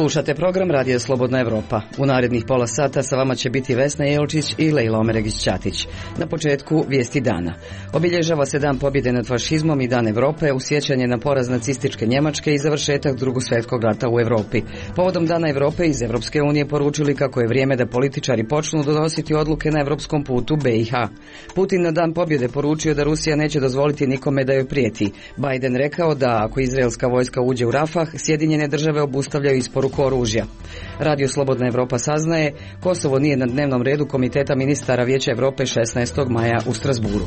Slušate program Radija Slobodna Evropa. U narednih pola sata sa vama će biti Vesna Jelčić i Lejla Omeregić-Ćatić. Na početku vijesti dana. Obilježava se Dan pobjede nad fašizmom i Dan Evrope u sjećanje na poraz nacističke Njemačke i završetak Drugog svjetskog rata u Evropi. Povodom Dana Evrope iz Evropske unije poručili kako je vrijeme da političari počnu donositi odluke na evropskom putu BiH. Putin na Dan pobjede poručio da Rusija neće dozvoliti nikome da joj prijeti. Biden rekao da ako izraelska vojska uđe u Rafah, Sjedinjene države obustavljaju isporuku oružja. Radio Slobodna Evropa saznaje, Kosovo nije na dnevnom redu Komiteta ministara Vijeća Evrope 16. maja u Strasburu.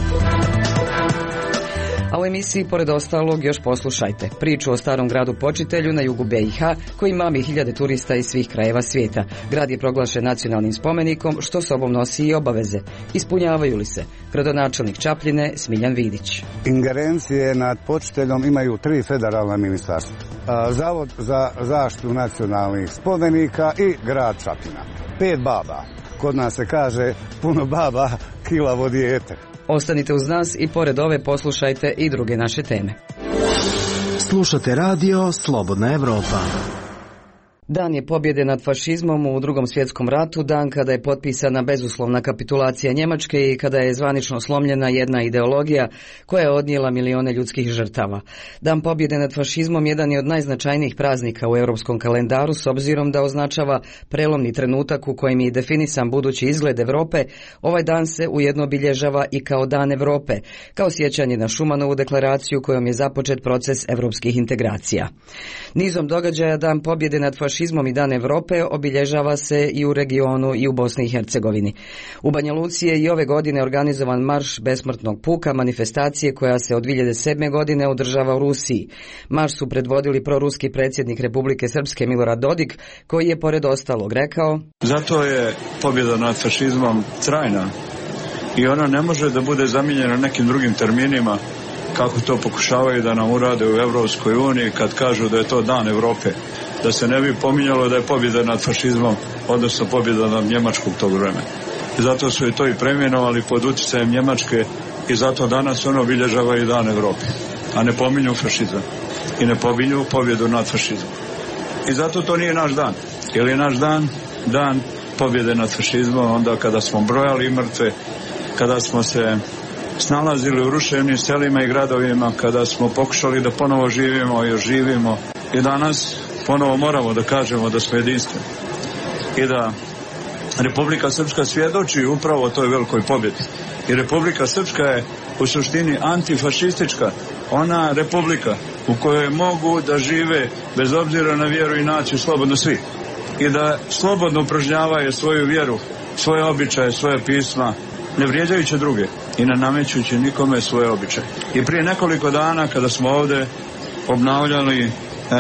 A u emisiji, pored ostalog, još poslušajte priču o starom gradu Počitelju na jugu BiH koji mami hiljade turista iz svih krajeva svijeta. Grad je proglašen nacionalnim spomenikom, što sobom nosi i obaveze. Ispunjavaju li se? Gradonačelnik Čapljine Smiljan Vidić. Ingerencije nad Počiteljom imaju 3 federalna ministarstva. Zavod za zaštitu nacionalnih spomenika i grad Čapljina. 5 baba. Kod nas se kaže puno baba, kilavo dijete. Ostanite uz nas i pored ove poslušajte i druge naše teme. Slušate radio Slobodna Evropa. Dan je pobjede nad fašizmom u Drugom svjetskom ratu, dan kada je potpisana bezuslovna kapitulacija Njemačke i kada je zvanično slomljena jedna ideologija koja je odnijela milione ljudskih žrtava. Dan pobjede nad fašizmom jedan je od najznačajnijih praznika u europskom kalendaru s obzirom da označava prelomni trenutak u kojem je definisan budući izgled Europe. Ovaj dan se ujedno obilježava i kao Dan Europe, kao sjećanje na Šumanovu deklaraciju kojom je započet proces europskih integracija. Nizom događaja Dan pobjede nad fašizmom i Dan Europe obilježava se i u regionu i u Bosni i Hercegovini. U Banja Luci je i ove godine organizovan marš besmrtnog puka, manifestacije koja se od 2007. godine održava u Rusiji. Marš su predvodili proruski predsjednik Republike Srpske Milorad Dodik, koji je pored ostalog rekao: Zato je pobjeda nad fašizmom trajna i ona ne može da bude zamijenjena nekim drugim terminima kako to pokušavaju da nam urade u Evropskoj uniji kad kažu da je to Dan Evrope. Da se ne bi pominjalo da je pobjeda nad fašizmom, odnosno pobjeda nad Njemačkom tog vremena. I zato su i to i preimenovali pod utjecajem Njemačke i zato danas ono obilježava i Dan Evrope. A ne pominju fašizam i ne pominju pobjedu nad fašizmom. I zato to nije naš dan. Jer je naš dan pobjede nad fašizmom onda kada smo brojali mrtve, kada smo se snalazili u ruševnim selima i gradovima, kada smo pokušali da ponovo živimo i oživimo. I danas ponovo moramo da kažemo da smo jedinstveni i da Republika Srpska svjedoči upravo o toj velikoj pobjedi. I Republika Srpska je u suštini antifašistička, ona republika u kojoj mogu da žive bez obzira na vjeru i naciju slobodno svi i da slobodno upražnjavaju svoju vjeru, svoje običaje, svoje pisma, ne vrijeđajući druge i ne namećujući nikome svoje običaje. I prije nekoliko dana kada smo ovdje obnavljali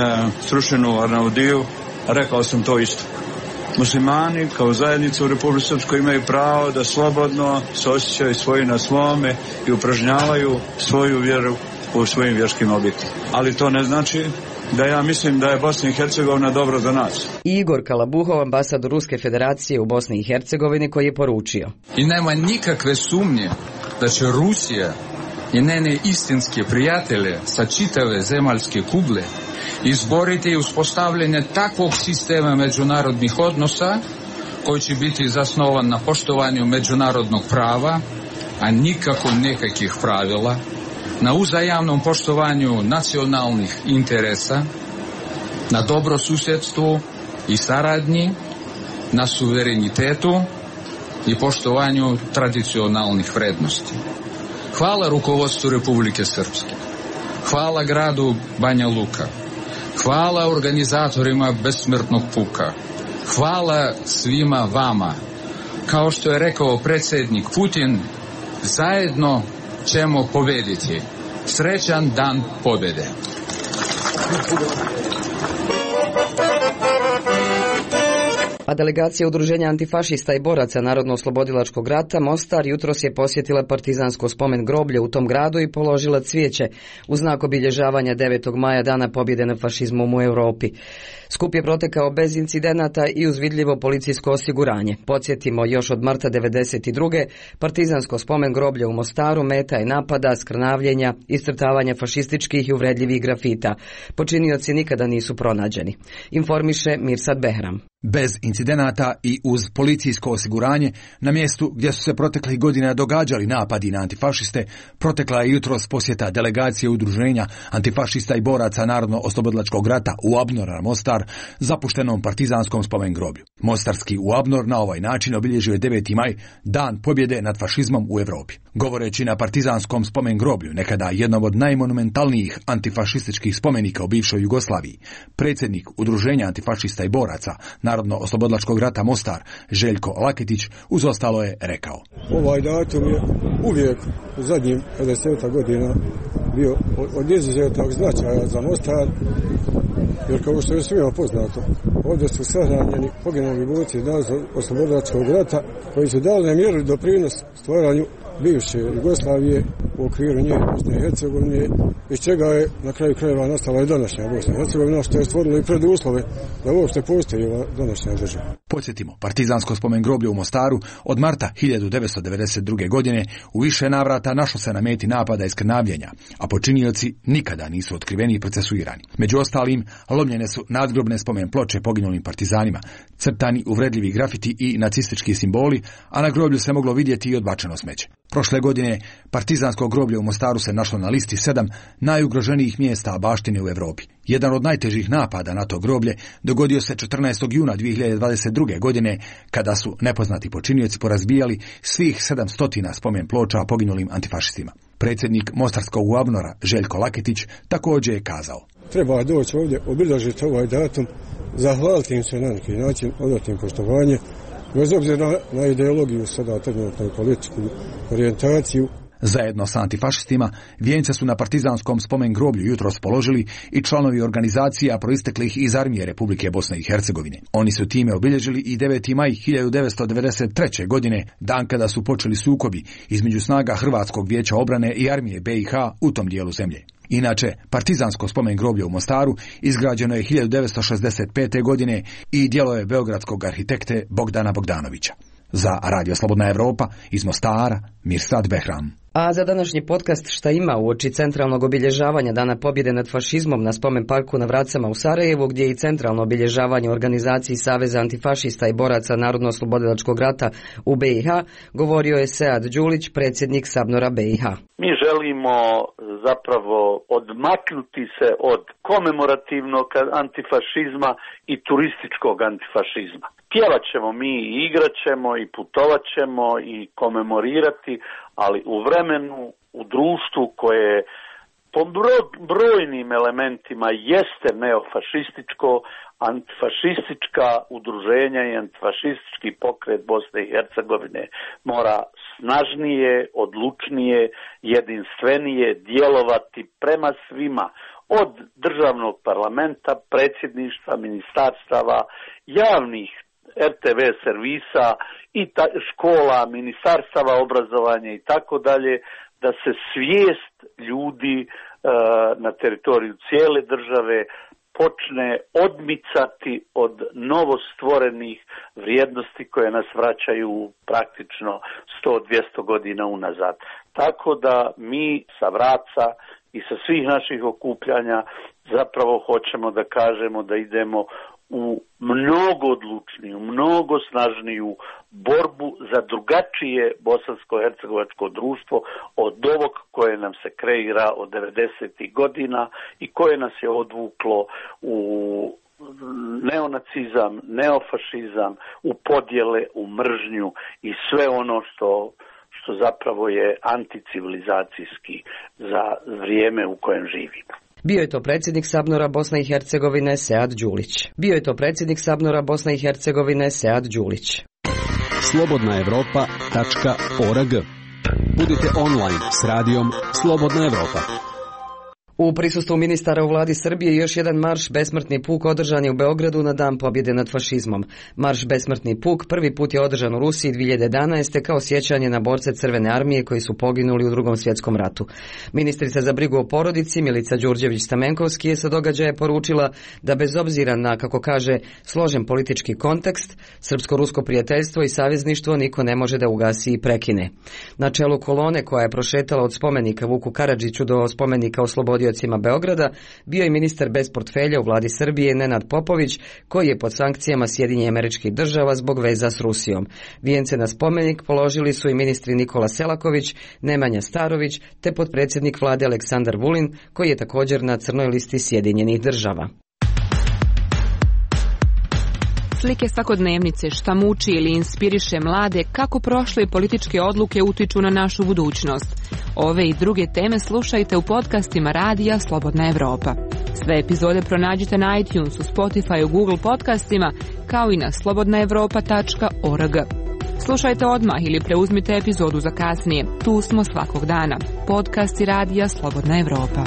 srušenu Arnaudiju, rekao sam to isto. Muslimani kao zajednica u Republici Srpskoj imaju pravo da slobodno se osjećaju svoji na svome i upražnjavaju svoju vjeru u svojim vjerskim objektima. Ali to ne znači da ja mislim da je Bosna i Hercegovina dobro za nas. Igor Kalabuhov, ambasador Ruske federacije u Bosni i Hercegovini, koji je poručio: I nema nikakve sumnje da će Rusija i njene istinske prijatelje sa čitave zemaljske kugle izboriti uspostavljanje takvog sistema međunarodnih odnosa koji će biti zasnovan na poštovanju međunarodnog prava, a nikako nekakvih pravila, na uzajamnom poštovanju nacionalnih interesa, na dobrosusjedstvu i saradnji, na suverenitetu i poštovanju tradicionalnih vrednosti. Hvala rukovodstvu Republike Srpske. Hvala gradu Banja Luka. Hvala organizatorima besmrtnog puka. Hvala svima vama. Kao što je rekao predsjednik Putin, zajedno ćemo pobediti. Srećan Dan pobjede. A delegacija Udruženja antifašista i boraca Narodno-oslobodilačkog rata Mostar jutros je posjetila partizansko spomen groblje u tom gradu i položila cvijeće u znak obilježavanja 9. maja Dana pobjede nad fašizmom u Europi. Skup je protekao bez incidenata i uz vidljivo policijsko osiguranje. Podsjetimo, još od marta 1992. partizansko spomen groblje u Mostaru meta je napada, skrnavljenja, iscrtavanja fašističkih i uvredljivih grafita. Počinioci nikada nisu pronađeni. Informiše Mirsad Behram. Bez incidenata i uz policijsko osiguranje, na mjestu gdje su se proteklih godina događali napadi na antifašiste, protekla je jutros posjeta delegacije Udruženja antifašista i boraca Narodno-oslobodilačkog rata UABNOR na Mostar, zapuštenom partizanskom spomen groblju. Mostarski UABNOR na ovaj način obilježio je 9. maj, dan pobjede nad fašizmom u Europi. Govoreći na partizanskom spomen groblju, nekada jednom od najmonumentalnijih antifašističkih spomenika u bivšoj Jugoslaviji, predsjednik Udruženja antifašista i boraca Narodno-oslobodilačkog rata Mostar, Željko Laketić, uz ostalo je rekao: Ovaj datum je uvijek u zadnjih 50 godina bio od izuzetnog značaja za Mostar, jer kao što je svima poznato, ovdje su sahranjeni poginuli borci Narodno-oslobodilačkog rata koji su dali mjeru doprinos stvaranju bivše Jugoslavije u okviru nje Bosne i Hercegovine, iz čega je na kraju krajeva nastala i današnja Bosna i Hercegovina, što je stvorilo i preduslove da uopšte postoji ova današnja država. Podsjetimo, partizansko spomen groblje u Mostaru od marta 1992. godine u više navrata našlo se na meti napada i skrnavljenja, a počinioci nikada nisu otkriveni i procesuirani. Među ostalim, lomljene su nadgrobne spomen ploče poginulim partizanima, crtani uvredljivi grafiti i nacistički simboli, a na groblju se moglo vidjeti i odbačeno smeće. Prošle godine partizansko groblje u Mostaru se našlo na listi 7 najugroženijih mjesta baštine u Europi. Jedan od najtežih napada na to groblje dogodio se 14. juna 2022. godine, kada su nepoznati počinioci porazbijali svih 700 spomen ploča poginulim antifašistima. Predsjednik Mostarskog UABNOR-a Željko Laketić također je kazao: Treba doći ovdje, obilježiti ovaj datum, zahvaliti im se na neki način, odati im poštovanje, bez obzira na ideologiju, sada trenutno i političku orijentaciju. Zajedno sa antifašistima vijence su na partizanskom spomen groblju jutros položili i članovi organizacija proisteklih iz armije Republike Bosne i Hercegovine. Oni su time obilježili i 9. maj 1993. godine, dan kada su počeli sukobi između snaga Hrvatskog vijeća obrane i armije BiH u tom dijelu zemlje. Inače, partizansko spomen groblje u Mostaru izgrađeno je 1965. godine i djelo je beogradskog arhitekte Bogdana Bogdanovića. Za Radio Slobodna Evropa iz Mostara, Mirsad Behram. A za današnji podcast Šta ima uoči centralnog obilježavanja Dana pobjede nad fašizmom na spomen parku na Vracama u Sarajevu, gdje je i centralno obilježavanje organizaciji Saveza antifašista i boraca Narodno-oslobodilačkog rata u BiH, govorio je Sead Đulić, predsjednik SABNOR-a BiH. Mi želimo zapravo odmaknuti se od komemorativnog antifašizma i turističkog antifašizma. Pjevat ćemo mi i igrat ćemo i putovat ćemo i komemorirati, ali u vremenu, u društvu koje po brojnim elementima jeste neofašističko, antifašistička udruženja i antifašistički pokret Bosne i Hercegovine mora snažnije, odlučnije, jedinstvenije djelovati prema svima, od državnog parlamenta, predsjedništva, ministarstava, javnih RTV servisa i škola, ministarstava obrazovanja i tako dalje, da se svijest ljudi na teritoriju cijele države počne odmicati od novostvorenih vrijednosti koje nas vraćaju praktično 100-200 godina unazad. Tako da mi sa Vraca i sa svih naših okupljanja zapravo hoćemo da kažemo da idemo u mnogo odlučniju, mnogo snažniju borbu za drugačije bosansko-hercegovačko društvo od ovog koje nam se kreira od 90. godina i koje nas je odvuklo u neonacizam, neofašizam, u podjele, u mržnju i sve ono što zapravo je anticivilizacijski za vrijeme u kojem živimo. Bio je to predsjednik SABNOR-a Bosne i Hercegovine Sead Đulić. slobodnaevropa.org. Budite online s radijom Slobodna Evropa. U prisustvu ministara u vladi Srbije još jedan marš Besmrtni puk održan je u Beogradu na Dan pobjede nad fašizmom. Marš Besmrtni puk prvi put je održan u Rusiji 2011. kao sjećanje na borce Crvene armije koji su poginuli u Drugom svjetskom ratu. Ministrica za brigu o porodici Milica Đurđević-Stamenkovski je sa događaja poručila da bez obzira na, kako kaže, složen politički kontekst, srpsko-rusko prijateljstvo i savezništvo niko ne može da ugasi i prekine. Na čelu kolone koja je prošetala od spomenika Vuku Karadžiću do spomenika oslobodiocima Beograda bio je ministar bez portfelja u vladi Srbije Nenad Popović, koji je pod sankcijama Sjedinjenih Američkih Država zbog veza s Rusijom. Vijence na spomenik položili su i ministri Nikola Selaković, Nemanja Starović te potpredsjednik vlade Aleksandar Vulin, koji je također na crnoj listi Sjedinjenih Država. Slike svakodnevnice, šta muči ili inspiriše mlade, kako prošle političke odluke utiču na našu budućnost. Ove i druge teme slušajte u podcastima Radija Slobodna Evropa. Sve epizode pronađite na iTunesu, Spotify, Google podcastima, kao i na slobodnaevropa.org. Slušajte odmah ili preuzmite epizodu za kasnije. Tu smo svakog dana. Podcasti Radija Slobodna Evropa.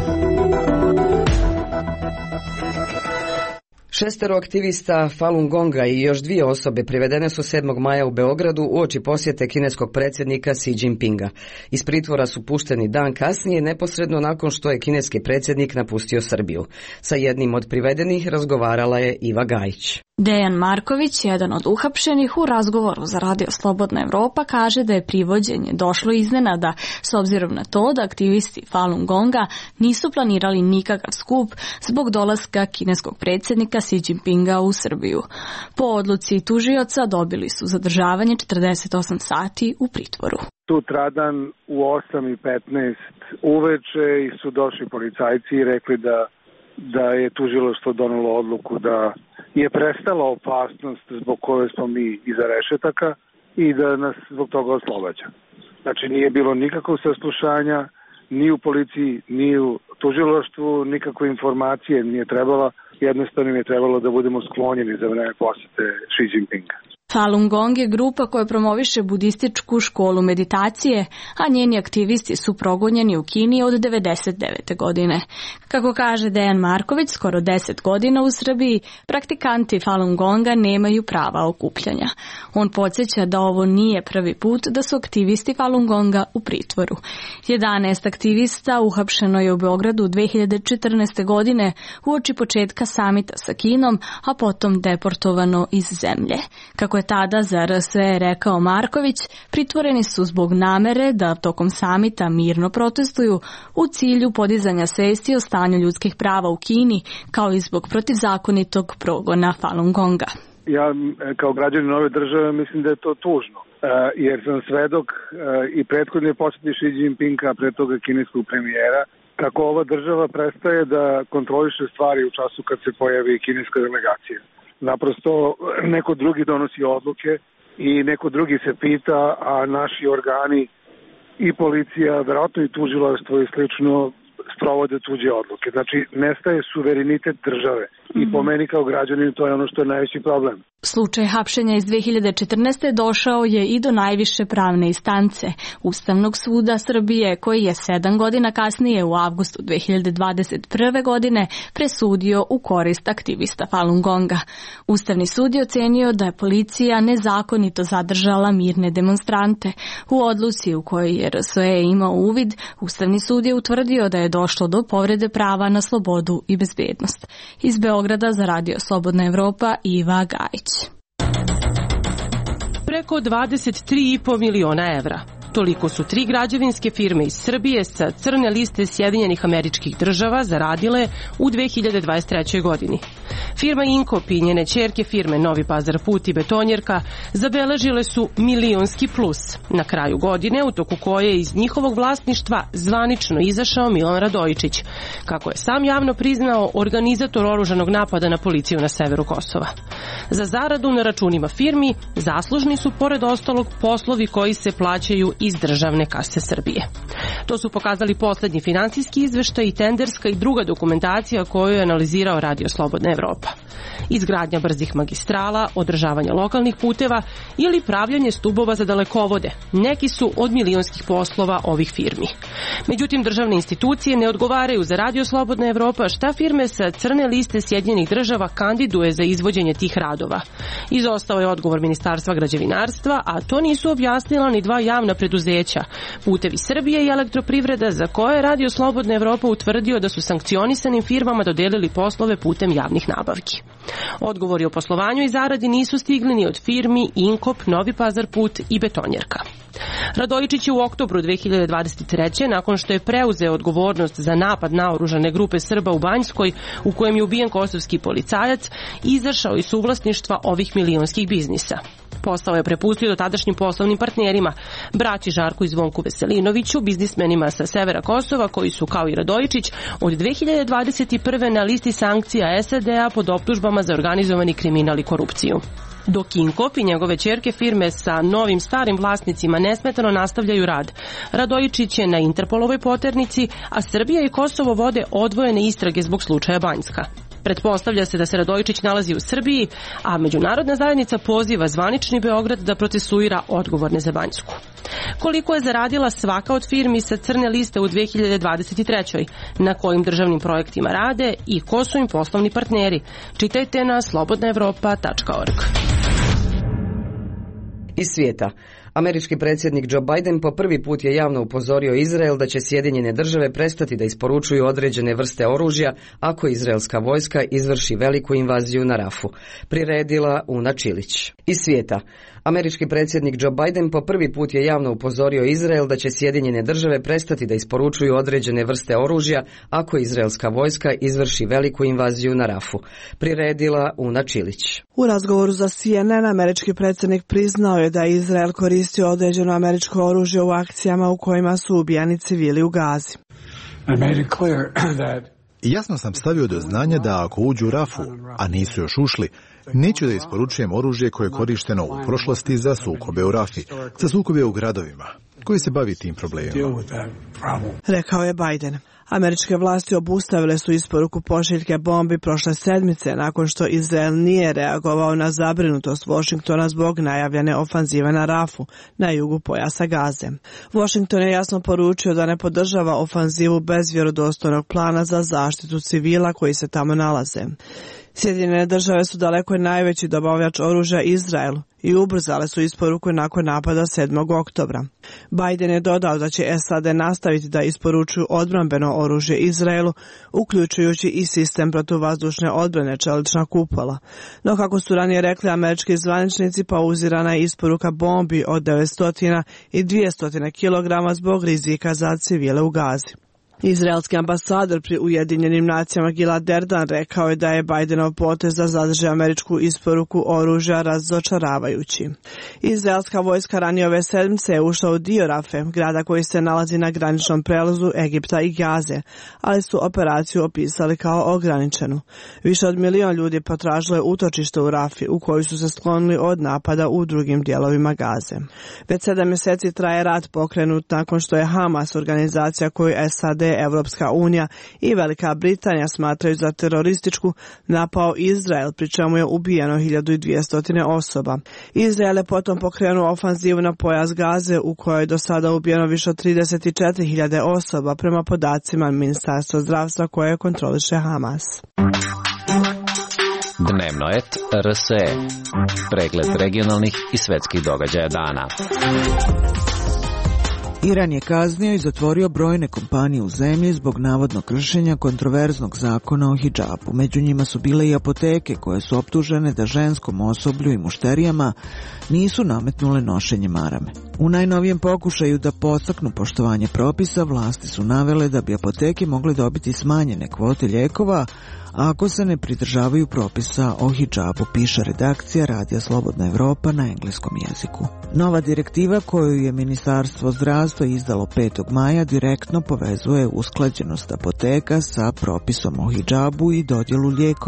6 aktivista Falun Gonga i još 2 osobe privedene su 7. maja u Beogradu uoči posjete kineskog predsjednika Xi Jinpinga. Iz pritvora su pušteni dan kasnije, neposredno nakon što je kineski predsjednik napustio Srbiju. Sa jednim od privedenih razgovarala je Iva Gajić. Dejan Marković, jedan od uhapšenih, u razgovoru za Radio Slobodna Evropa kaže da je privođenje došlo iznenada s obzirom na to da aktivisti Falun Gonga nisu planirali nikakav skup zbog dolaska kineskog predsjednika Xi Jinpinga u Srbiju. Po odluci tužioca dobili su zadržavanje 48 sati u pritvoru. Sutradan u 8:15 uveče su došli policajci i rekli da je tužilaštvo donelo odluku da je prestala opasnost zbog koje smo mi iza rešetaka i da nas zbog toga oslobađa. Znači nije bilo nikakvog saslušanja, ni u policiji, ni u tužilaštvu, nikakve informacije nije trebala, jednostavno im je trebalo da budemo sklonjeni za vreme posete Xi Jinpinga. Falun Gong je grupa koja promoviše budističku školu meditacije, a njeni aktivisti su progonjeni u Kini od 1999. godine. Kako kaže Dejan Marković, skoro 10 godina u Srbiji praktikanti Falun Gonga nemaju prava okupljanja. On podsjeća da ovo nije prvi put da su aktivisti Falun Gonga u pritvoru. 11 aktivista uhapšeno je u Beogradu 2014. godine uoči početka samita sa Kinom, a potom deportovano iz zemlje. Kako je tada za RSE rekao Marković, pritvoreni su zbog namere da tokom samita mirno protestuju u cilju podizanja svesti o stanju ljudskih prava u Kini, kao i zbog protivzakonitog progona Falun Gonga. Ja kao građanin ove države mislim da je to tužno, jer sam svedok i prethodne posjete Xi Jinpinga, pre toga kineskog premijera, kako ova država prestaje da kontroliše stvari u času kad se pojavi kineska delegacija. Naprosto neko drugi donosi odluke i neko drugi se pita, a naši organi i policija, verovatno i tužilaštvo i slično sprovode tuđe odluke. Znači, nestaje suverenitet države i po meni kao građanin to je ono što je najveći problem. Slučaj hapšenja iz 2014. došao je i do najviše pravne instance Ustavnog suda Srbije, koji je 7 godina kasnije u avgustu 2021. godine presudio u korist aktivista Falun Gonga. Ustavni sud je ocenio da je policija nezakonito zadržala mirne demonstrante. U odluci u kojoj je RSE imao uvid, Ustavni sud je utvrdio da je došlo do povrede prava na slobodu i bezbednost. Iz Beograda za Radio Slobodna Evropa, Iva Gajić. Preko 23,5 miliona evra. Toliko su 3 građevinske firme iz Srbije sa crne liste Sjedinjenih Američkih Država zaradile u 2023. godini. Firma Inkop i njene ćerke firme Novi Pazar Put i Betonjerka zabeležile su milionski plus na kraju godine, u toku koje je iz njihovog vlasništva zvanično izašao Milan Radojičić, kako je sam javno priznao organizator oružanog napada na policiju na severu Kosova. Za zaradu na računima firmi zaslužni su pored ostalog poslovi koji se plaćaju iz državne kase Srbije. To su pokazali poslednji finansijski izveštaj i tenderska i druga dokumentacija koju je analizirao Radio Slobodna Evropa. izgradnja brzih magistrala, održavanje lokalnih puteva ili pravljanje stubova za dalekovode. Neki su od milionskih poslova ovih firmi. Međutim, državne institucije ne odgovaraju za Radio Slobodna Evropa šta firme sa crne liste Sjedinjenih Država kandiduje za izvođenje tih radova. Izostao je odgovor Ministarstva građevinarstva, a to nisu objasnila ni dva javna preduzeća, Putevi Srbije i Elektroprivreda, za koje je Radio Slobodna Evropa utvrdio da su sankcionisanim firmama dodelili poslove putem javnih nabavki. Odgovori o poslovanju i zaradi nisu stigli ni od firmi Inkop, Novi Pazar put i Betonjerka. Radojičić je u oktobru 2023. nakon što je preuzeo odgovornost za napad na oružane grupe Srba u Banjskoj, u kojem je ubijen kosovski policajac, izašao iz suvlasništva ovih milionskih biznisa. Posao je prepustio do tadašnjim poslovnim partnerima, braći Žarku i Zvonku Veselinoviću, biznismenima sa severa Kosova, koji su, kao i Radojičić, od 2021. na listi sankcija SAD-a pod optužbama za organizovani kriminal i korupciju. Dok Inkop i njegove ćerke firme sa novim starim vlasnicima nesmetano nastavljaju rad. Radojičić je na Interpolovoj poternici, a Srbija i Kosovo vode odvojene istrage zbog slučaja Banjska. Pretpostavlja se da se Radojičić nalazi u Srbiji, a međunarodna zajednica poziva zvanični Beograd da procesuira odgovorne za Banjsku. Koliko je zaradila svaka od firmi sa crne liste u 2023. Na kojim državnim projektima rade i ko su im poslovni partneri? Čitajte na slobodnaevropa.org. Iz svijeta. Američki predsjednik Joe Biden po prvi put je javno upozorio Izrael da će Sjedinjene Države prestati da isporučuju određene vrste oružja ako izraelska vojska izvrši veliku invaziju na Rafu. Priredila Una Čilić. Iz svijeta. Američki predsjednik Joe Biden po prvi put je javno upozorio Izrael da će Sjedinjene Države prestati da isporučuju određene vrste oružja ako izraelska vojska izvrši veliku invaziju na Rafu. Priredila Una Čilić. U razgovoru za CNN američki predsjednik priznao je da je Izrael koristio određeno američko oružje u akcijama u kojima su ubijani civili u Gazi. Jasno sam stavio do znanja da ako uđu u Rafu, a nisu još ušli, neću da isporučujem oružje koje je korišteno u prošlosti za sukobe u Rafi, za sukobe u gradovima, koji se bavi tim problemima. Rekao je Biden. Američke vlasti obustavile su isporuku pošiljke bombi prošle sedmice nakon što Izrael nije reagovao na zabrinutost Washingtona zbog najavljene ofanzive na Rafu, na jugu pojasa Gaze. Washington je jasno poručio da ne podržava ofanzivu bez vjerodostojnog plana za zaštitu civila koji se tamo nalaze. Sjedinjene Države su daleko najveći dobavljač oružja Izraelu i ubrzale su isporuku nakon napada 7. oktobra. Biden je dodao da će SAD nastaviti da isporučuju odbrambeno oružje Izraelu, uključujući i sistem protuvazdušne odbrane čelična kupola. No, kako su ranije rekli američki zvaničnici, pauzirana je isporuka bombi od 900 i 200 kg zbog rizika za civile u Gazi. Izraelski ambasador pri Ujedinjenim nacijama Gilad Erdan rekao je da je Bidenov potez da zadrži američku isporuku oružja razočaravajući. Izraelska vojska ranije ove sedmice je ušla u dio Rafe, grada koji se nalazi na graničnom prelazu Egipta i Gaze, ali su operaciju opisali kao ograničenu. Više od 1 milion ljudi potražilo je utočište u Rafi, u kojoj su se sklonili od napada u drugim dijelovima Gaze. Već 7 mjeseci traje rat pokrenut nakon što je Hamas, organizacija koju SAD, Evropska unija i Velika Britanija smatraju za terorističku, napao Izrael, pri čemu je ubijeno 1200 osoba. Izrael je potom pokrenuo ofanzivu na pojas Gaze, u kojoj je do sada ubijeno više od 34.000 osoba prema podacima Ministarstva zdravstva koje kontroliše Hamas. Dnevno et RSE. Pregled regionalnih i svetskih događaja dana. Iran je kaznio i zatvorio brojne kompanije u zemlji zbog navodnog kršenja kontroverznog zakona o hidžabu. Među njima su bile i apoteke koje su optužene da ženskom osoblju i mušterijama nisu nametnule nošenje marame. U najnovijem pokušaju da podstaknu poštovanje propisa, vlasti su navele da bi apoteke mogle dobiti smanjene kvote lijekova ako se ne pridržavaju propisa o hidžabu, piše redakcija Radija Slobodna Evropa na engleskom jeziku. Nova direktiva koju je Ministarstvo zdravstva izdalo 5. maja direktno povezuje usklađenost apoteka sa propisom o hidžabu i dodjelu lijekova.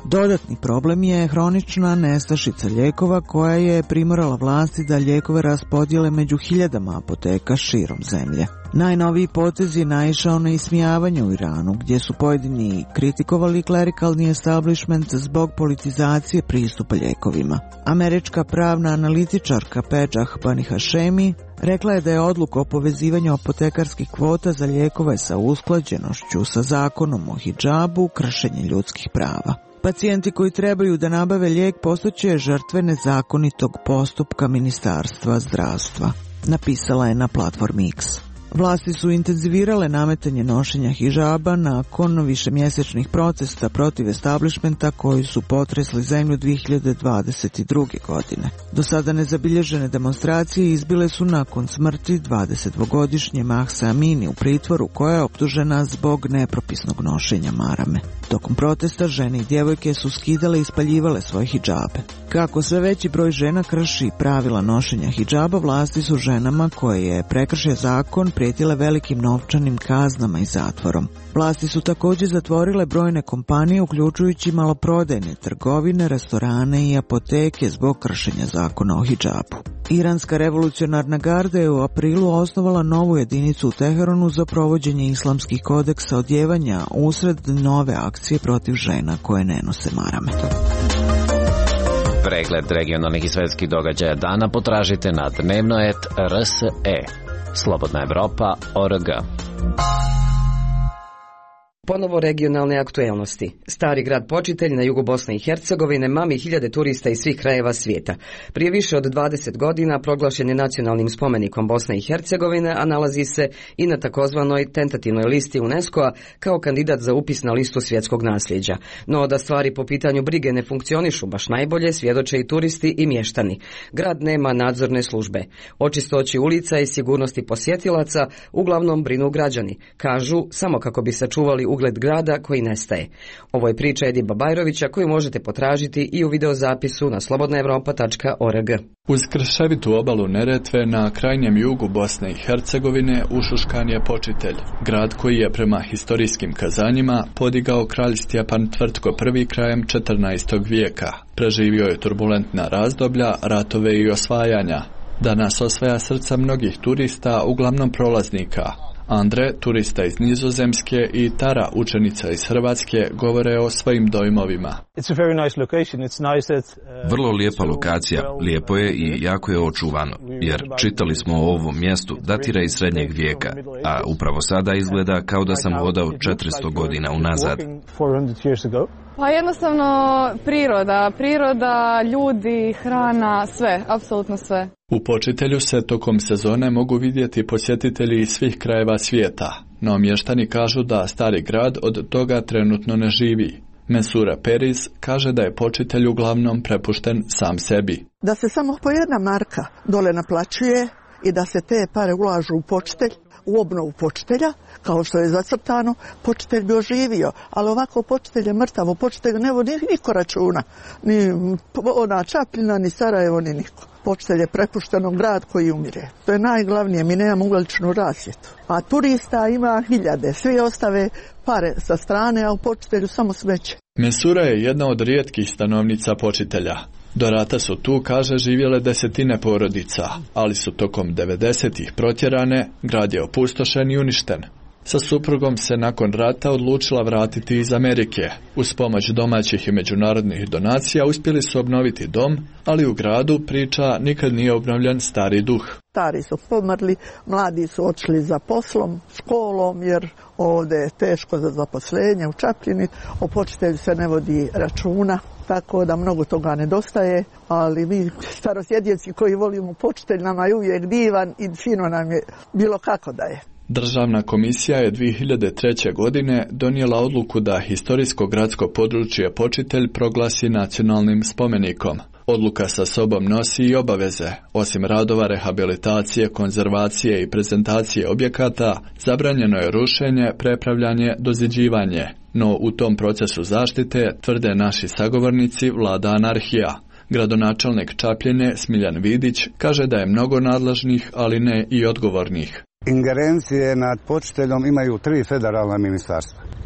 Dodatni problem je hronična nestašica lijekova koja je primorala vlasti da lijekove raspodijele među hiljadama apoteka širom zemlje. Najnoviji potez je naišao na ismijavanje u Iranu, gdje su pojedini kritikovali klerikalni establishment zbog politizacije pristupa lijekovima. Američka pravna analitičarka Pejah Bani Hashemi rekla je da je odluka o povezivanju apotekarskih kvota za lijekove sa usklađenošću sa zakonom o hidžabu kršenje ljudskih prava. Pacijenti koji trebaju da nabave lijek postaće žrtve nezakonitog postupka Ministarstva zdravstva, napisala je na platformi X. Vlasti su intenzivirale nametanje nošenja hidžaba nakon višemjesečnih protesta protiv establishmenta koji su potresli zemlju 2022. godine. Do sada nezabilježene demonstracije izbile su nakon smrti 22-godišnje Mahsa Amini u pritvoru, koja je optužena zbog nepropisnog nošenja marame. Tokom protesta žene i djevojke su skidale i spaljivale svoje hidžabe. Kako sve veći broj žena krši pravila nošenja hidžaba, vlasti su ženama koje je prekršio zakon prijetile velikim novčanim kaznama i zatvorom. Vlasti su također zatvorile brojne kompanije, uključujući maloprodajne trgovine, restorane i apoteke zbog kršenja zakona o hidžabu. Iranska revolucionarna garda je u aprilu osnovala novu jedinicu u Teheranu za provođenje islamskih kodeksa odjevanja usred nove akcije protiv žena koje ne nose marame. Pregled regionalnih i svetskih događaja dana potražite na dnevnoet.rse. Slobodna Evropa.org. Ponovo regionalne aktuelnosti. Stari grad Počitelj na jugu Bosne i Hercegovine mami hiljade turista iz svih krajeva svijeta. Prije više od 20 godina proglašen je nacionalnim spomenikom Bosne i Hercegovine, a nalazi se i na takozvanoj tentativnoj listi UNESCO-a kao kandidat za upis na listu svjetskog nasljeđa. No da stvari po pitanju brige ne funkcionišu baš najbolje, svjedoče i turisti i mještani. Grad nema nadzorne službe. O čistoći ulica i sigurnosti posjetilaca uglavnom brinu građani. Kažu samo kako bi sačuvali ugled grada koji nestaje. Ovo je priča Ediba Bajrovića koju možete potražiti i u videozapisu na slobodnaevropa.org. Uz krševitu obalu Neretve na krajnjem jugu Bosne i Hercegovine ušuškan je Počitelj, grad koji je prema historijskim kazanjima podigao kralj Stjepan Tvrtko I krajem 14. vijeka. Preživio je turbulentna razdoblja, ratove i osvajanja. Danas osvaja srca mnogih turista, uglavnom prolaznika. Andre, turista iz Nizozemske, i Tara, učenica iz Hrvatske, govore o svojim dojmovima. Vrlo lijepa lokacija, lijepo je i jako je očuvano, jer čitali smo o ovom mjestu, datira iz srednjeg vijeka, a upravo sada izgleda kao da sam hodao 400 godina unazad. Pa jednostavno priroda, ljudi, hrana, sve, apsolutno sve. U Počitelju se tokom sezone mogu vidjeti posjetitelji iz svih krajeva svijeta, no mještani kažu da stari grad od toga trenutno ne živi. Mensura Periz kaže da je Počitelj uglavnom prepušten sam sebi. Da se samo po jedna marka dole naplaćuje i da se te pare ulažu u Počitelj, u obnovu Počitelja, kao što je zacrtano, Počitelj bi oživio, ali ovako Počitelj je mrtav, u Počitelju ne vodi niko računa, ni ona Čapljina, ni Sarajevo, ni niko. Počitelj je prepušteno grad koji umire. To je najglavnije, mi nemamo uličnu rasvjetu. A turista ima hiljade, svi ostave pare sa strane, a u Počitelju samo smeće. Mensura je jedna od rijetkih stanovnica Počitelja. Do rata su tu, kaže, živjele desetine porodica, ali su tokom 90-ih protjerane, grad je opustošen i uništen. Sa suprugom se nakon rata odlučila vratiti iz Amerike. Uz pomoć domaćih i međunarodnih donacija uspjeli su obnoviti dom, ali u gradu, priča, nikad nije obnovljen stari duh. Stari su pomrli, mladi su otišli za poslom, školom, jer ovdje je teško za zaposlenje u Čapljini, o Počitelju se ne vodi računa. Tako da mnogo toga nedostaje, ali mi starosjedinci koji volimo Počitelj, nama je uvijek divan i fino nam je bilo kako da je. Državna komisija je 2003. godine donijela odluku da historijsko gradsko područje Počitelj proglasi nacionalnim spomenikom. Odluka sa sobom nosi i obaveze. Osim radova rehabilitacije, konzervacije i prezentacije objekata, zabranjeno je rušenje, prepravljanje, doziđivanje. No u tom procesu zaštite, tvrde naši sagovornici, vlada anarhija. Gradonačelnik Čapljine Smiljan Vidić kaže da je mnogo nadležnih, ali ne i odgovornih. Ingerencije nad Počiteljom imaju 3 federalna ministarstva.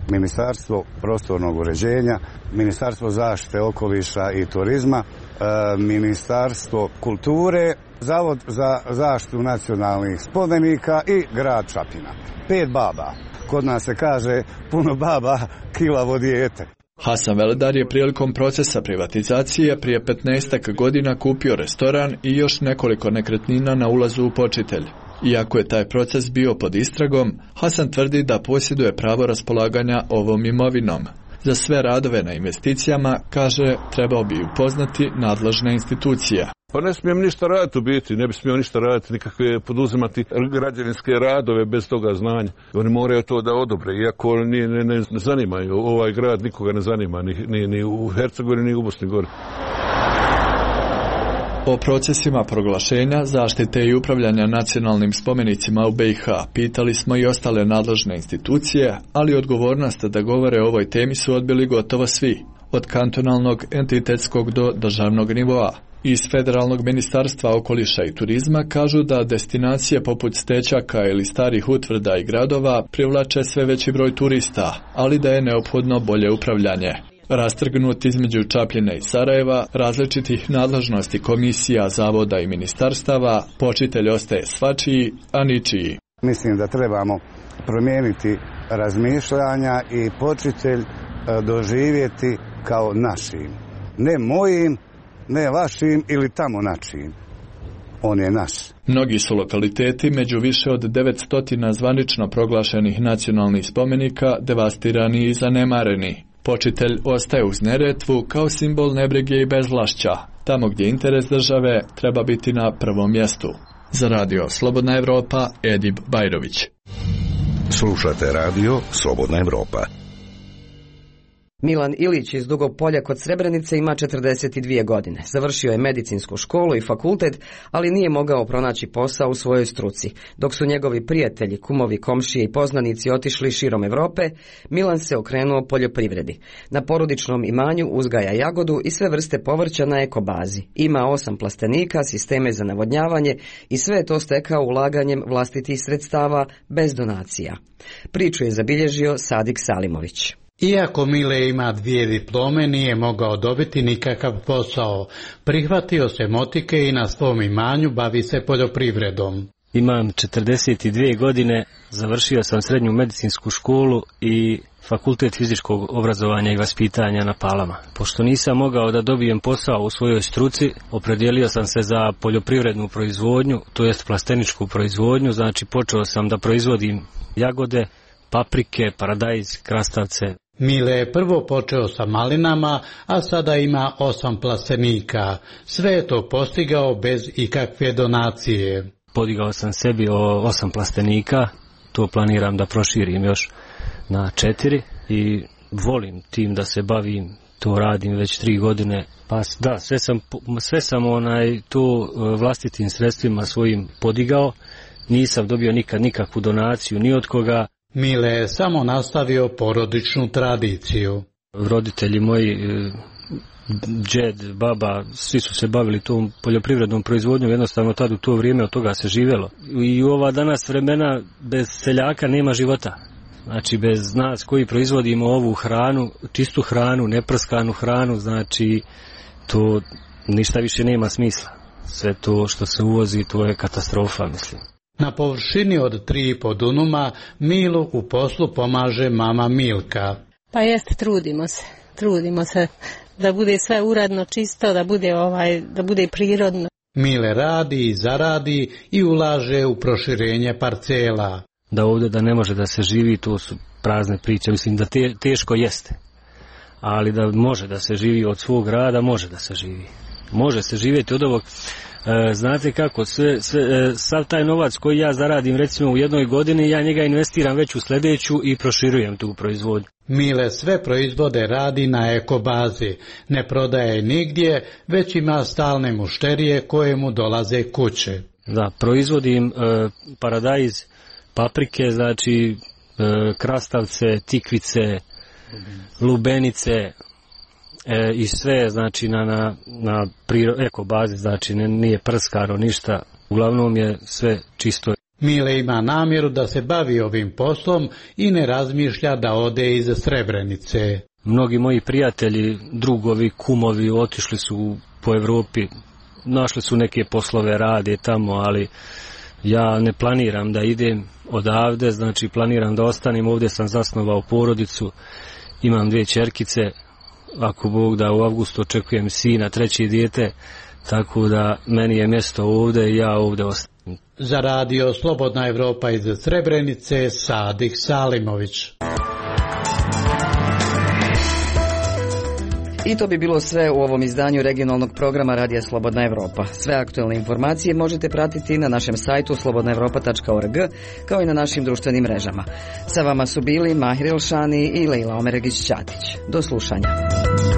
Ministarstvo prostornog uređenja, Ministarstvo zaštite okoliša i turizma, Ministarstvo kulture, Zavod za zaštitu nacionalnih spomenika i grad Čapina. 5 baba. Kod nas se kaže puno baba, kilavo dijete. Hasan Veledar je prilikom procesa privatizacije prije 15 godina kupio restoran i još nekoliko nekretnina na ulazu u Počitelj. Iako je taj proces bio pod istragom, Hasan tvrdi da posjeduje pravo raspolaganja ovom imovinom. Za sve radove na investicijama, kaže, trebao bi upoznati nadležne institucije. Pa ne smijem ništa raditi u biti, ne bi smio ništa raditi, nikakve poduzimati građevinske radove bez toga znanja. Oni moraju to da odobre, iako ne zanimaju, ovaj grad nikoga ne zanima, ni u Hercegovini, ni u Bosni Gori. O procesima proglašenja, zaštite i upravljanja nacionalnim spomenicima u BiH pitali smo i ostale nadležne institucije, ali odgovornost da govore o ovoj temi su odbili gotovo svi, od kantonalnog, entitetskog do državnog nivoa. Iz Federalnog ministarstva okoliša i turizma kažu da destinacije poput Stećaka ili starih utvrda i gradova privlače sve veći broj turista, ali da je neophodno bolje upravljanje. Rastrgnut između Čapljine i Sarajeva, različitih nadležnosti komisija, zavoda i ministarstava, Počitelj ostaje svačiji, a ničiji. Mislim da trebamo promijeniti razmišljanja i Počitelj doživjeti kao našim. Ne mojim, ne vašim ili tamo način. On je naš. Mnogi su lokaliteti među više od 900 zvanično proglašenih nacionalnih spomenika devastirani i zanemareni. Počitelj ostaje uz Neretvu kao simbol nebrige i bezvlašća, tamo gdje interes države treba biti na prvom mjestu. Za radio Slobodna Evropa, Edip Bajrović. Slušate radio Slobodna Evropa. Milan Ilić iz Dugog Polja kod Srebrenice ima 42 godine. Završio je medicinsku školu i fakultet, ali nije mogao pronaći posao u svojoj struci. Dok su njegovi prijatelji, kumovi, komšije i poznanici otišli širom Europe, Milan se okrenuo poljoprivredi. Na porodičnom imanju uzgaja jagodu i sve vrste povrća na ekobazi. Ima 8 plastenika, sisteme za navodnjavanje i sve je to stekao ulaganjem vlastitih sredstava bez donacija. Priču je zabilježio Sadik Salimović. Iako Mile ima 2 diplome, nije mogao dobiti nikakav posao. Prihvatio se motike i na svom imanju bavi se poljoprivredom. Imam 42 godine, završio sam srednju medicinsku školu i fakultet fizičkog obrazovanja i vaspitanja na Palama. Pošto nisam mogao da dobijem posao u svojoj struci, opredijelio sam se za poljoprivrednu proizvodnju, to jest plasteničku proizvodnju, znači počeo sam da proizvodim jagode, paprike, paradajz, krastavce. Mile je prvo počeo sa malinama, a sada ima 8 plastenika. Sve je to postigao bez ikakve donacije. Podigao sam sebi 8 plastenika, to planiram da proširim još na 4 i volim tim da se bavim, to radim već 3 godine. Pa da, sve sam to vlastitim sredstvima svojim podigao, nisam dobio nikad nikakvu donaciju ni od koga. Mile je samo nastavio porodičnu tradiciju. Roditelji moji, džed, baba, svi su se bavili tom poljoprivrednom proizvodnjom, jednostavno tad u to vrijeme od toga se živjelo. I u ova danas vremena bez seljaka nema života. Znači bez nas koji proizvodimo ovu hranu, čistu hranu, neprskanu hranu, znači to ništa više nema smisla. Sve to što se uvozi, to je katastrofa, mislim. Na površini od 3,5 dunuma Milu u poslu pomaže mama Milka. Pa jeste, trudimo se da bude sve uredno, čisto, da bude prirodno. Mile radi i zaradi i ulaže u proširenje parcela. Da ovdje da ne može da se živi, to su prazne priče, mislim da teško jeste. Ali da može da se živi od svog rada, može da se živi. Može se živjeti od ovog. Znate kako, sav taj novac koji ja zaradim recimo u jednoj godini, ja njega investiram već u sljedeću i proširujem tu proizvodnju. Mile sve proizvode radi na ekobazi, ne prodaje nigdje, već ima stalne mušterije koje mu dolaze kuće. Da, proizvodim paradajz, paprike, znači krastavce, tikvice, lubenice, i sve znači na eko bazi, znači nije prskano ništa, uglavnom je sve čisto. Mile ima namjeru da se bavi ovim poslom i ne razmišlja da ode iz Srebrenice. Mnogi moji prijatelji, drugovi, kumovi otišli su po Evropi, našli su neke poslove, rade tamo, ali ja ne planiram da idem odavde, znači planiram da ostanem ovdje, sam zasnovao porodicu, imam 2 ćerkice, ako Bog da u avgustu očekujem sina, 3. dijete, tako da meni je mjesto ovdje i ja ovdje ostanem. Za radio Slobodna Evropa iz Srebrenice, Sadik Salimović. I to bi bilo sve u ovom izdanju regionalnog programa Radija Slobodna Evropa. Sve aktualne informacije možete pratiti na našem sajtu slobodnaevropa.org kao i na našim društvenim mrežama. Sa vama su bili Mahir Elšani i Lejla Omeregić-Ćatić. Do slušanja.